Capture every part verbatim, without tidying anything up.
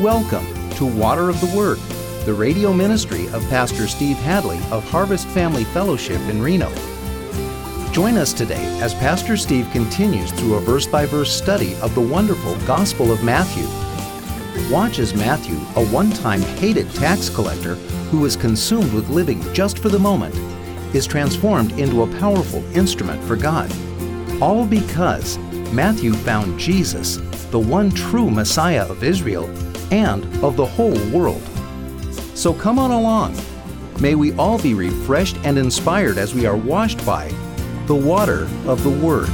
Welcome to Water of the Word, the radio ministry of Pastor Steve Hadley of Harvest Family Fellowship in Reno. Join us today as Pastor Steve continues through a verse-by-verse study of the wonderful Gospel of Matthew. Watch as Matthew, a one-time hated tax collector who was consumed with living just for the moment, is transformed into a powerful instrument for God. All because Matthew found Jesus, the one true Messiah of Israel and of the whole world. So come on along. May we all be refreshed and inspired as we are washed by the water of the Word.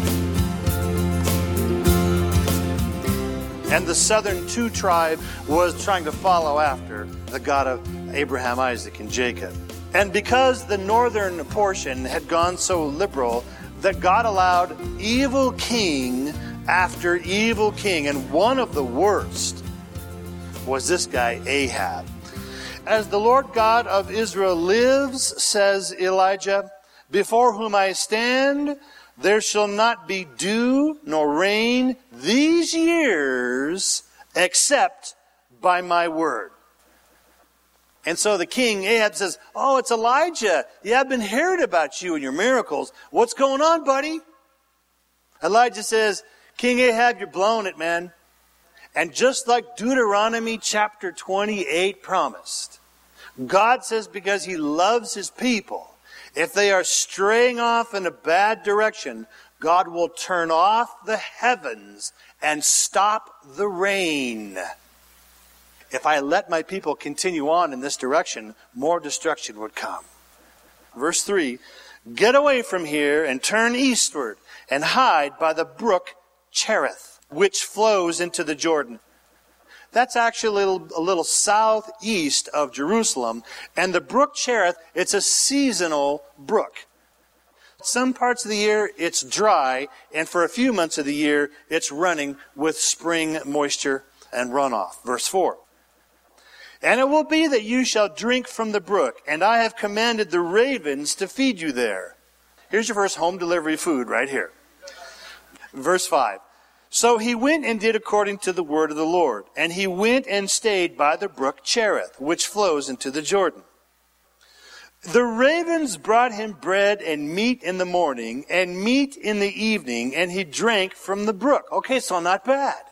And the southern two tribe was trying to follow after the God of Abraham, Isaac, and Jacob. And because the northern portion had gone so liberal, that God allowed evil king after evil king. And one of the worst was this guy, Ahab. As the Lord God of Israel lives, says Elijah, before whom I stand, there shall not be dew nor rain these years except by my word. And so the king, Ahab, says, oh, it's Elijah. Yeah, I've been hearing about you and your miracles. What's going on, buddy? Elijah says, King Ahab, you're blowing it, man. And just like Deuteronomy chapter twenty-eight promised, God says because He loves His people, if they are straying off in a bad direction, God will turn off the heavens and stop the rain. If I let my people continue on in this direction, more destruction would come. Verse three, get away from here and turn eastward and hide by the brook Cherith, which flows into the Jordan. That's actually a little, a little southeast of Jerusalem. And the brook Cherith, it's a seasonal brook. Some parts of the year, it's dry. And for a few months of the year, it's running with spring moisture and runoff. Verse four. And it will be that you shall drink from the brook, and I have commanded the ravens to feed you there. Here's your first home delivery food right here. Verse five. So he went and did according to the word of the Lord. And he went and stayed by the brook Cherith, which flows into the Jordan. The ravens brought him bread and meat in the morning, and meat in the evening, and he drank from the brook. Okay, so not bad.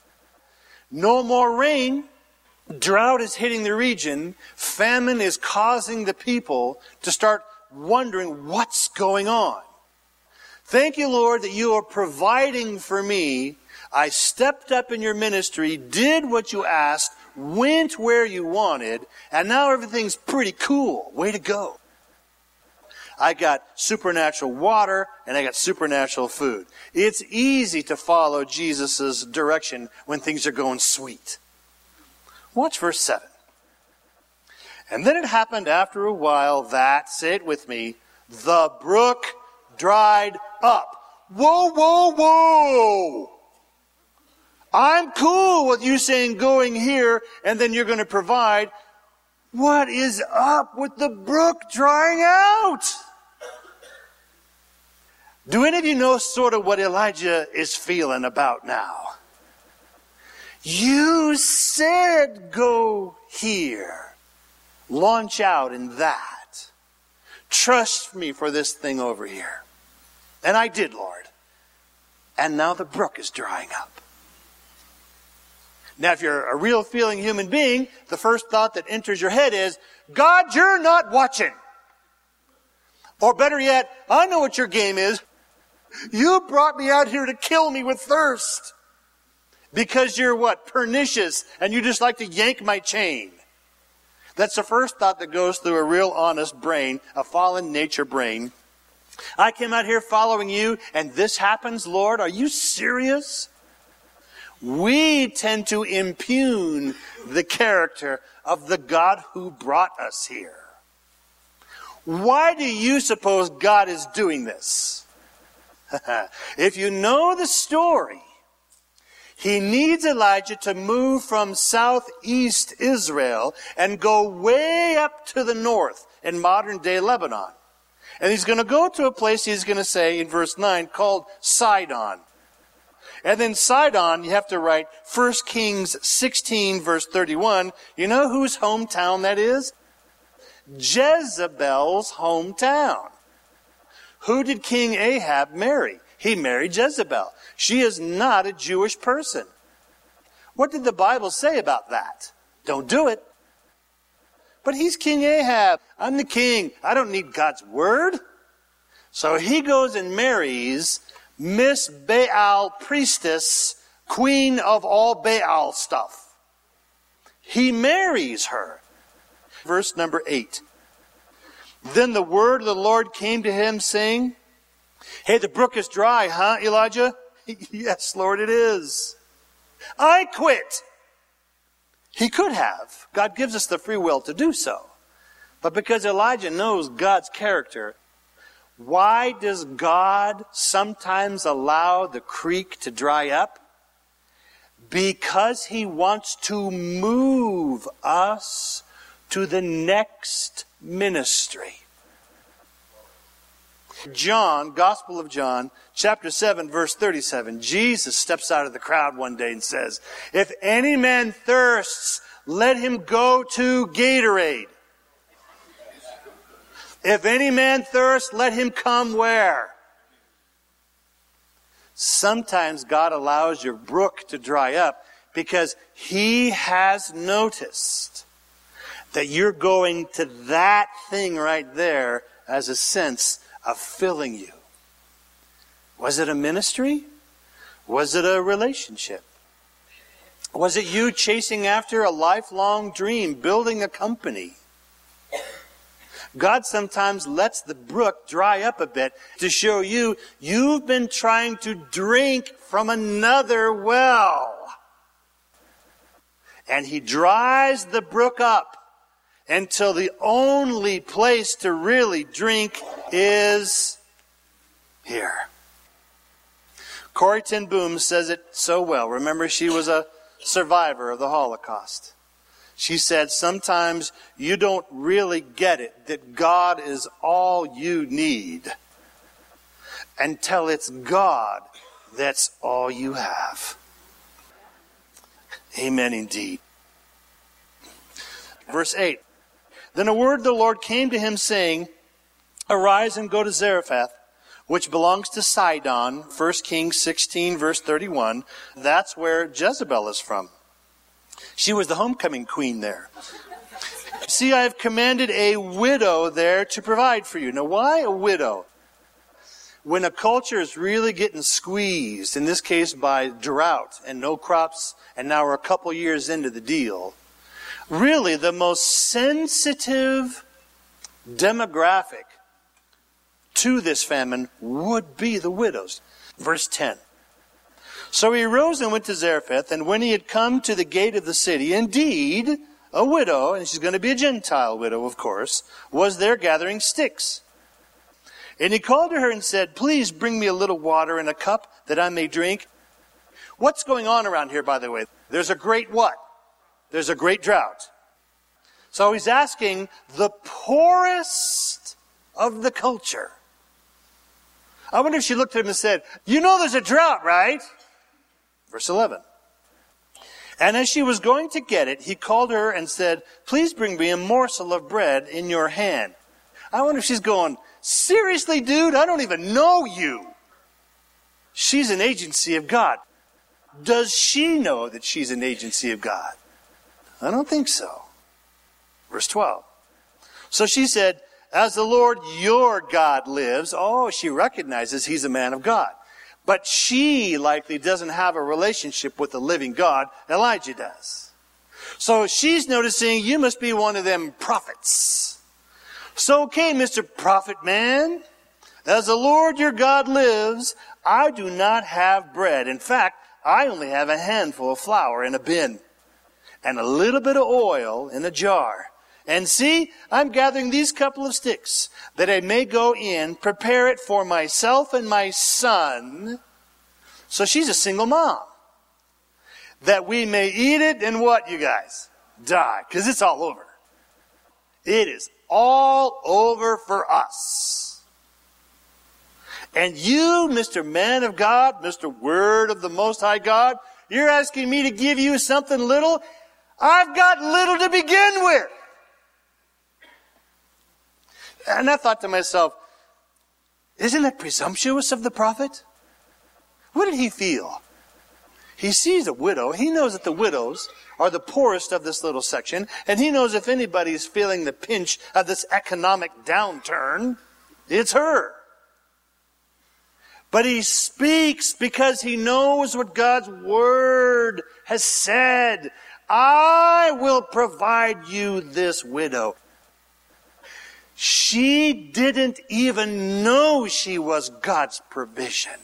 No more rain. Drought is hitting the region. Famine is causing the people to start wondering what's going on. Thank you, Lord, that you are providing for me. I stepped up in your ministry, did what you asked, went where you wanted, and now everything's pretty cool. Way to go. I got supernatural water, and I got supernatural food. It's easy to follow Jesus' direction when things are going sweet. Watch verse seven. And then it happened after a while that, say it with me, the brook dried up. Whoa, whoa, whoa! I'm cool with you saying going here and then you're going to provide. What is up with the brook drying out? Do any of you know sort of what Elijah is feeling about now? You said go here. Launch out in that. Trust me for this thing over here. And I did, Lord. And now the brook is drying up. Now, if you're a real feeling human being, the first thought that enters your head is, God, you're not watching. Or better yet, I know what your game is. You brought me out here to kill me with thirst. Because you're what? Pernicious. And you just like to yank my chain. That's the first thought that goes through a real honest brain, a fallen nature brain. I came out here following you, and this happens, Lord? Are you serious? We tend to impugn the character of the God who brought us here. Why do you suppose God is doing this? If you know the story, He needs Elijah to move from southeast Israel and go way up to the north in modern-day Lebanon. And he's going to go to a place, he's going to say in verse nine, called Sidon. And then Sidon, you have to write First Kings sixteen, verse thirty-one. You know whose hometown that is? Jezebel's hometown. Who did King Ahab marry? He married Jezebel. She is not a Jewish person. What did the Bible say about that? Don't do it. But he's King Ahab. I'm the king. I don't need God's word. So he goes and marries Miss Baal priestess, queen of all Baal stuff. He marries her. Verse number eight. Then the word of the Lord came to him saying, hey, the brook is dry, huh, Elijah? Yes, Lord, it is. I quit. He could have. God gives us the free will to do so. But because Elijah knows God's character, why does God sometimes allow the creek to dry up? Because he wants to move us to the next ministry. John, Gospel of John, chapter seven, verse thirty-seven. Jesus steps out of the crowd one day and says, if any man thirsts, let him go to Gatorade. If any man thirsts, let him come where? Sometimes God allows your brook to dry up because he has noticed that you're going to that thing right there as a sense of filling you. Was it a ministry? Was it a relationship? Was it you chasing after a lifelong dream, building a company? God sometimes lets the brook dry up a bit to show you you've been trying to drink from another well. And he dries the brook up until the only place to really drink is here. Corrie ten Boom says it so well. Remember, she was a survivor of the Holocaust. She said, sometimes you don't really get it that God is all you need until it's God that's all you have. Amen indeed. Verse eight. Then a word of the Lord came to him saying, arise and go to Zarephath, which belongs to Sidon. First Kings sixteen, verse thirty-one. That's where Jezebel is from. She was the homecoming queen there. See, I have commanded a widow there to provide for you. Now, why a widow? When a culture is really getting squeezed, in this case by drought and no crops, and now we're a couple years into the deal, really the most sensitive demographic to this famine would be the widows. Verse ten. So he arose and went to Zarephath, and when he had come to the gate of the city, indeed, a widow, and she's going to be a Gentile widow, of course, was there gathering sticks. And he called to her and said, please bring me a little water in a cup that I may drink. What's going on around here, by the way? There's a great what? There's a great drought. So he's asking the poorest of the culture. I wonder if she looked at him and said, you know there's a drought, right? Verse eleven. And as she was going to get it, he called her and said, please bring me a morsel of bread in your hand. I wonder if she's going, seriously, dude, I don't even know you. She's an agency of God. Does she know that she's an agency of God? I don't think so. Verse twelve. So she said, as the Lord your God lives. Oh, she recognizes he's a man of God. But she likely doesn't have a relationship with the living God. Elijah does. So she's noticing you must be one of them prophets. So, okay, Mister Prophet Man, as the Lord your God lives, I do not have bread. In fact, I only have a handful of flour in a bin and a little bit of oil in a jar. And see, I'm gathering these couple of sticks that I may go in, prepare it for myself and my son. So she's a single mom. That we may eat it and what, you guys? Die. Because it's all over. It is all over for us. And you, Mister Man of God, Mister Word of the Most High God, you're asking me to give you something little? I've got little to begin with. And I thought to myself, isn't that presumptuous of the prophet? What did he feel? He sees a widow. He knows that the widows are the poorest of this little section. And he knows if anybody's feeling the pinch of this economic downturn, it's her. But he speaks because he knows what God's Word has said. I will provide you this widow. She didn't even know she was God's provision.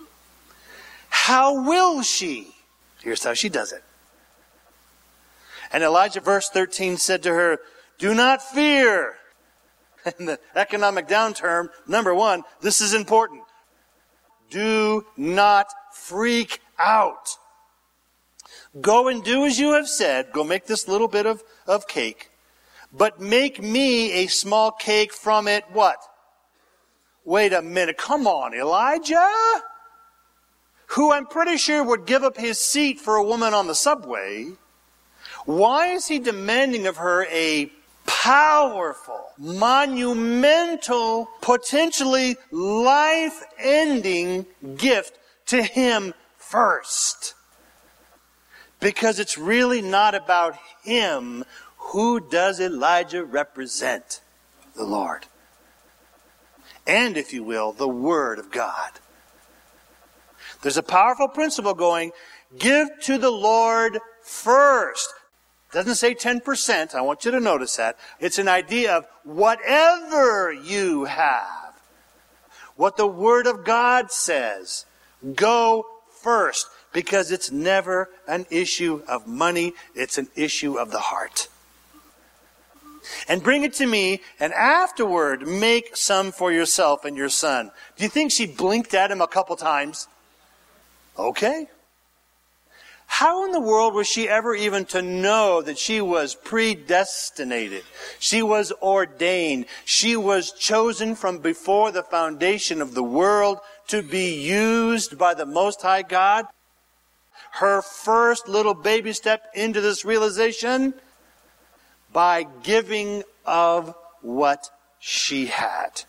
How will she? Here's how she does it. And Elijah, verse thirteen, said to her, do not fear. In the economic downturn, number one, this is important. Do not freak out. Go and do as you have said. Go make this little bit of, of cake. But make me a small cake from it, what? Wait a minute. Come on, Elijah. Who I'm pretty sure would give up his seat for a woman on the subway. Why is he demanding of her a powerful, monumental, potentially life-ending gift to him first? Because it's really not about him. Who does Elijah represent? The Lord. And, if you will, the Word of God. There's a powerful principle going, give to the Lord first. It doesn't say ten percent. I want you to notice that. It's an idea of whatever you have. What the Word of God says. Go first. Because it's never an issue of money. It's an issue of the heart. And bring it to me, and afterward make some for yourself and your son. Do you think she blinked at him a couple times? Okay. How in the world was she ever even to know that she was predestinated? She was ordained. She was chosen from before the foundation of the world to be used by the Most High God? Her first little baby step into this realization? By giving of what she had.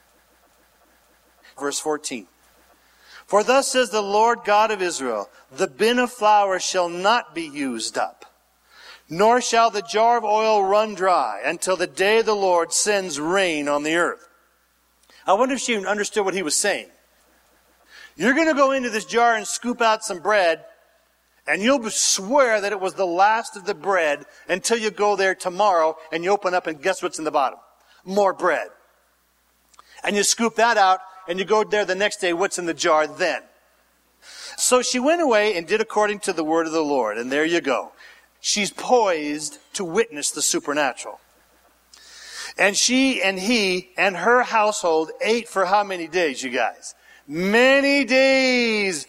Verse fourteen. For thus says the Lord God of Israel, the bin of flour shall not be used up, nor shall the jar of oil run dry until the day the Lord sends rain on the earth. I wonder if she understood what he was saying. You're going to go into this jar and scoop out some bread, and you'll swear that it was the last of the bread until you go there tomorrow and you open up and guess what's in the bottom? More bread. And you scoop that out and you go there the next day, what's in the jar then? So she went away and did according to the word of the Lord. And there you go. She's poised to witness the supernatural. And she and he and her household ate for how many days, you guys? Many days.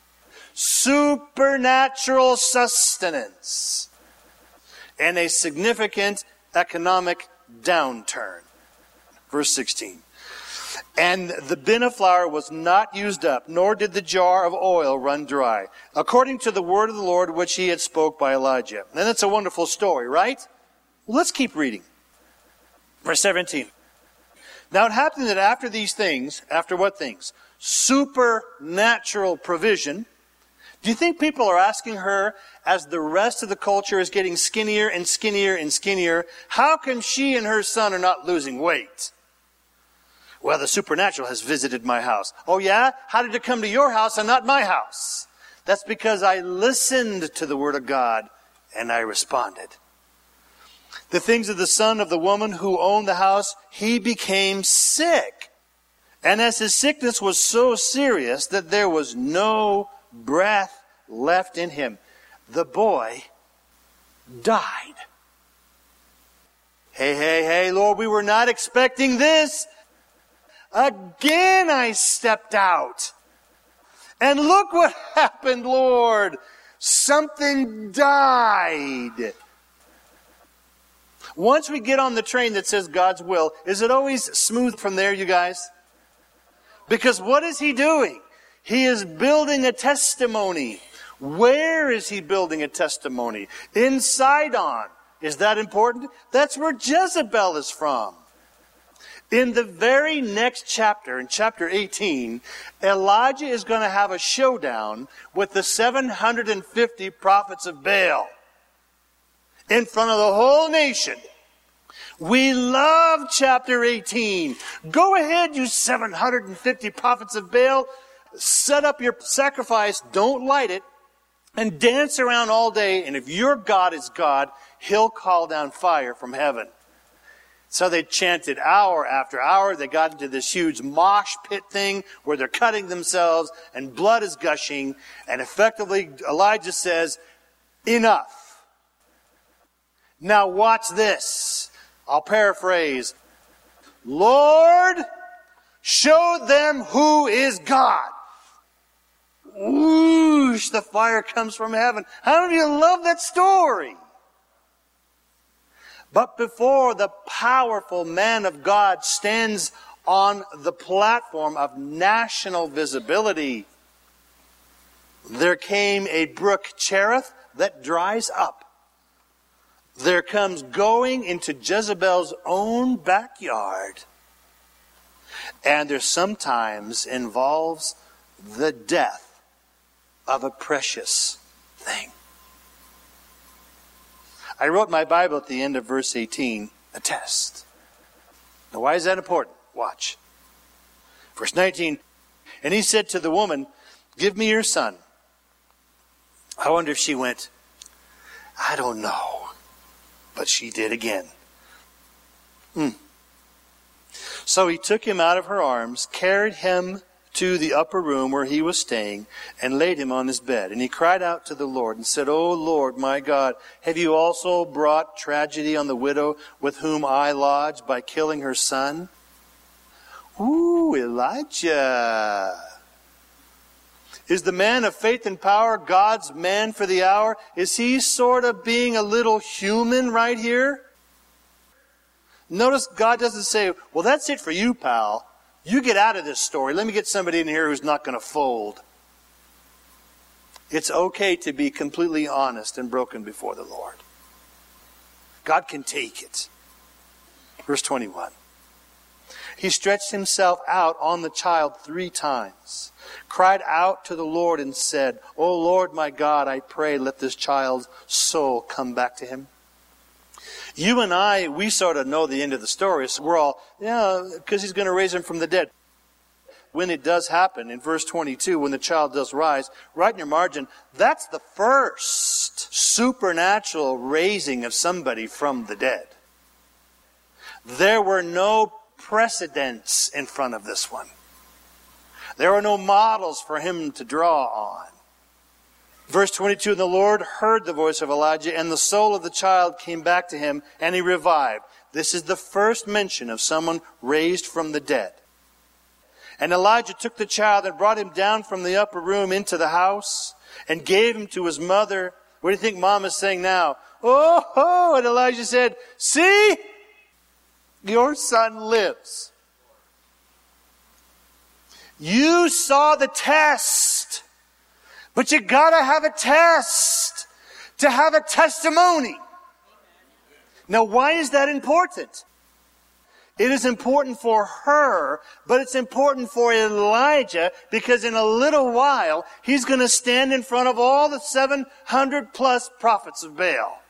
Supernatural sustenance and a significant economic downturn. Verse sixteen. And the bin of flour was not used up, nor did the jar of oil run dry, according to the word of the Lord which he had spoke by Elijah. And that's a wonderful story, right? Well, let's keep reading. Verse seventeen. Now it happened that after these things, after what things? Supernatural provision. Do you think people are asking her, as the rest of the culture is getting skinnier and skinnier and skinnier, how come she and her son are not losing weight? Well, the supernatural has visited my house. Oh yeah? How did it come to your house and not my house? That's because I listened to the word of God and I responded. The things of the son of the woman who owned the house, he became sick. And as his sickness was so serious that there was no breath left in him, the boy died. Hey, hey, hey, Lord, we were not expecting this. Again I stepped out. And look what happened, Lord. Something died. Once we get on the train that says God's will, is it always smooth from there, you guys? Because what is he doing? He is building a testimony. Where is he building a testimony? In Sidon. Is that important? That's where Jezebel is from. In the very next chapter, in chapter eighteen, Elijah is going to have a showdown with the seven hundred fifty prophets of Baal in front of the whole nation. We love chapter eighteen. Go ahead, you seven hundred fifty prophets of Baal. Set up your sacrifice. Don't light it. And dance around all day. And if your God is God, He'll call down fire from heaven. So they chanted hour after hour. They got into this huge mosh pit thing where they're cutting themselves and blood is gushing. And effectively, Elijah says, enough. Now watch this. I'll paraphrase. Lord, show them who is God. Whoosh, the fire comes from heaven. How many of you love that story? But before the powerful man of God stands on the platform of national visibility, there came a brook Cherith that dries up. There comes going into Jezebel's own backyard. And there sometimes involves the death of a precious thing. I wrote my Bible at the end of verse eighteen, a test. Now why is that important? Watch. Verse nineteen, and he said to the woman, give me your son. I wonder if she went, I don't know. But she did again. Hmm. So he took him out of her arms, carried him to the upper room where he was staying, and laid him on his bed. And he cried out to the Lord and said, O Lord, my God, have you also brought tragedy on the widow with whom I lodged by killing her son? Ooh, Elijah. Is the man of faith and power God's man for the hour? Is he sort of being a little human right here? Notice God doesn't say, well, that's it for you, pal. You get out of this story. Let me get somebody in here who's not going to fold. It's okay to be completely honest and broken before the Lord. God can take it. Verse twenty-one. He stretched himself out on the child three times, cried out to the Lord and said, O Lord my God, I pray, let this child's soul come back to him. You and I, we sort of know the end of the story, so we're all, yeah, because he's going to raise him from the dead. When it does happen, in verse twenty-two, when the child does rise, right in your margin, that's the first supernatural raising of somebody from the dead. There were no precedents in front of this one. There were no models for him to draw on. Verse twenty-two, and the Lord heard the voice of Elijah, and the soul of the child came back to him, and he revived. This is the first mention of someone raised from the dead. And Elijah took the child and brought him down from the upper room into the house, and gave him to his mother. What do you think Mom is saying now? Oh, oh, and Elijah said, see, your son lives. You saw the test. But you gotta have a test to have a testimony. Now, why is that important? It is important for her, but it's important for Elijah because in a little while, he's going to stand in front of all the seven hundred plus prophets of Baal.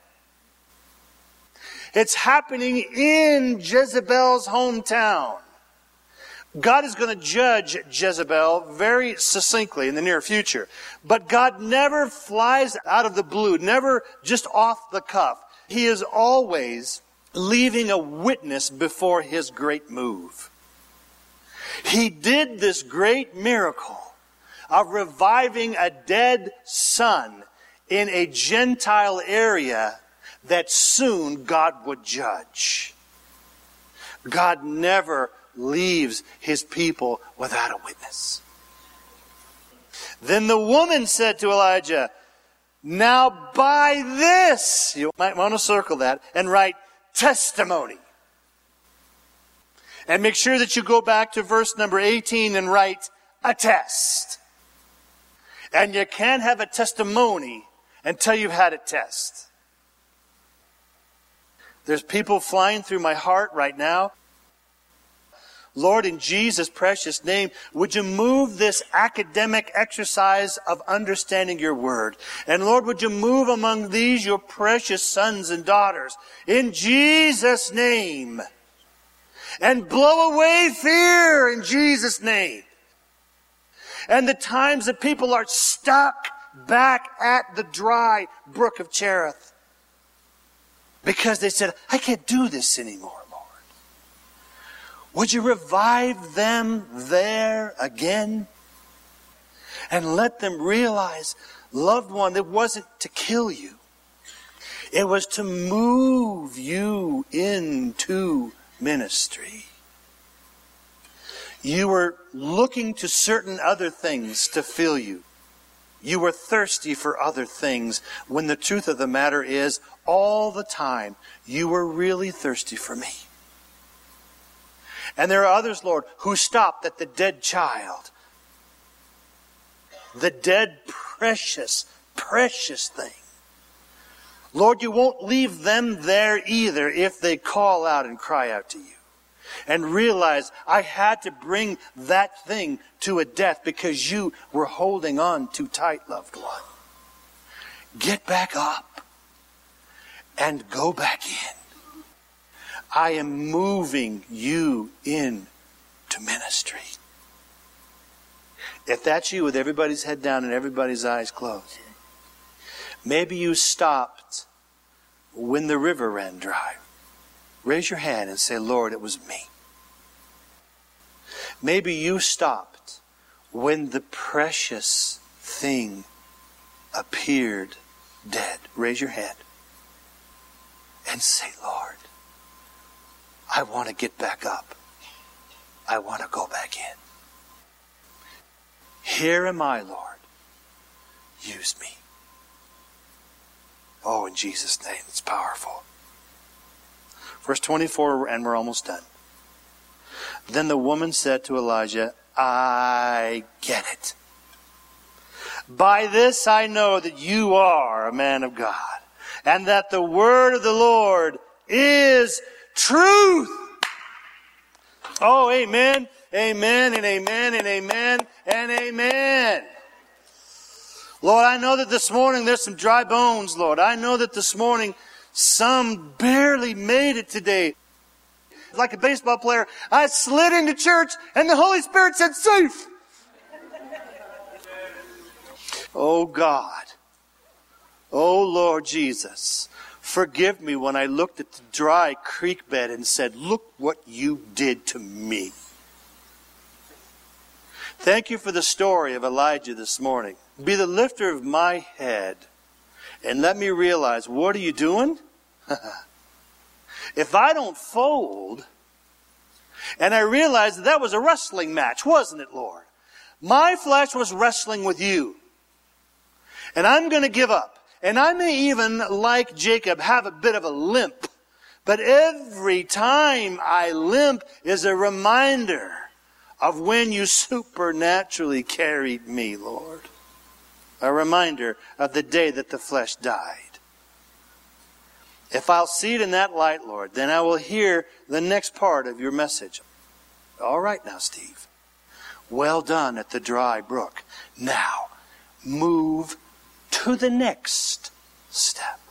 It's happening in Jezebel's hometown. God is going to judge Jezebel very succinctly in the near future. But God never flies out of the blue, never just off the cuff. He is always leaving a witness before His great move. He did this great miracle of reviving a dead son in a Gentile area that soon God would judge. God never leaves His people without a witness. Then the woman said to Elijah, now by this, you might want to circle that and write testimony. And make sure that you go back to verse number eighteen and write, attest. And you can't have a testimony until you've had a test. There's people flying through my heart right now. Lord, in Jesus' precious name, would you move this academic exercise of understanding your word? And Lord, would you move among these your precious sons and daughters in Jesus' name? And blow away fear in Jesus' name. And the times that people are stuck back at the dry brook of Cherith because they said, I can't do this anymore. Would you revive them there again? And let them realize, loved one, it wasn't to kill you. It was to move you into ministry. You were looking to certain other things to fill you. You were thirsty for other things, when the truth of the matter is, all the time, you were really thirsty for me. And there are others, Lord, who stopped at the dead child. The dead, precious, precious thing. Lord, you won't leave them there either if they call out and cry out to you. And realize I had to bring that thing to a death because you were holding on too tight, loved one. Get back up and go back in. I am moving you in to ministry. If that's you with everybody's head down and everybody's eyes closed, maybe you stopped when the river ran dry. Raise your hand and say, Lord, it was me. Maybe you stopped when the precious thing appeared dead. Raise your hand and say, Lord, I want to get back up. I want to go back in. Here am I, Lord. Use me. Oh, in Jesus' name, it's powerful. Verse twenty-four, and we're almost done. Then the woman said to Elijah, I get it. By this I know that you are a man of God, and that the word of the Lord is truth. Oh, amen, amen, and amen, and amen, and amen. Lord, I know that this morning there's some dry bones, Lord. I know that this morning some barely made it today. Like a baseball player, I slid into church and the Holy Spirit said, safe. Oh, God. Oh, Lord Jesus. Forgive me when I looked at the dry creek bed and said, look what you did to me. Thank you for the story of Elijah this morning. Be the lifter of my head and let me realize, what are you doing? If I don't fold, and I realized that that was a wrestling match, wasn't it, Lord? My flesh was wrestling with you. And I'm going to give up. And I may even, like Jacob, have a bit of a limp. But every time I limp is a reminder of when you supernaturally carried me, Lord. A reminder of the day that the flesh died. If I'll see it in that light, Lord, then I will hear the next part of your message. All right now, Steve. Well done at the dry brook. Now, move to the next step.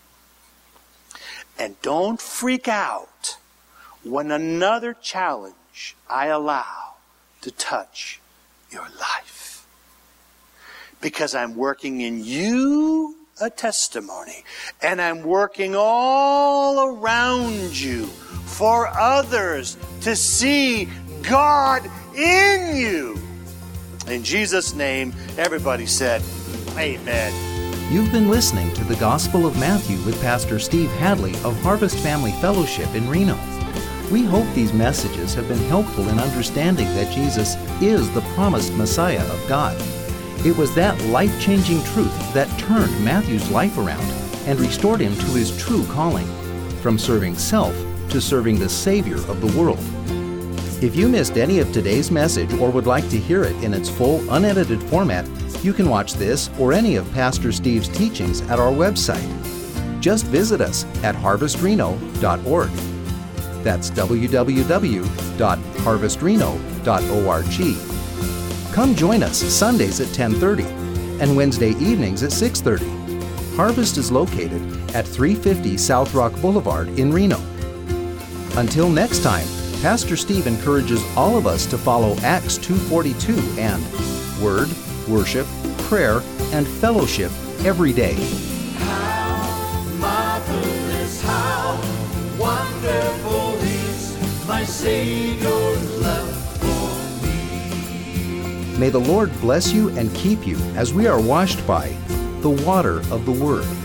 And don't freak out when another challenge I allow to touch your life. Because I'm working in you a testimony. And I'm working all around you for others to see God in you. In Jesus' name, everybody said, amen. You've been listening to the Gospel of Matthew with Pastor Steve Hadley of Harvest Family Fellowship in Reno. We hope these messages have been helpful in understanding that Jesus is the promised Messiah of God. It was that life-changing truth that turned Matthew's life around and restored him to his true calling, from serving self to serving the Savior of the world. If you missed any of today's message or would like to hear it in its full, unedited format, you can watch this or any of Pastor Steve's teachings at our website. Just visit us at harvest reno dot org. That's w w w dot harvest reno dot org. Come join us Sundays at ten thirty and Wednesday evenings at six thirty. Harvest is located at three fifty South Rock Boulevard in Reno. Until next time, Pastor Steve encourages all of us to follow Acts two forty-two and Word, Worship, Prayer, and Fellowship every day. How marvelous, how wonderful is my Savior's love for me. May the Lord bless you and keep you as we are washed by the water of the Word.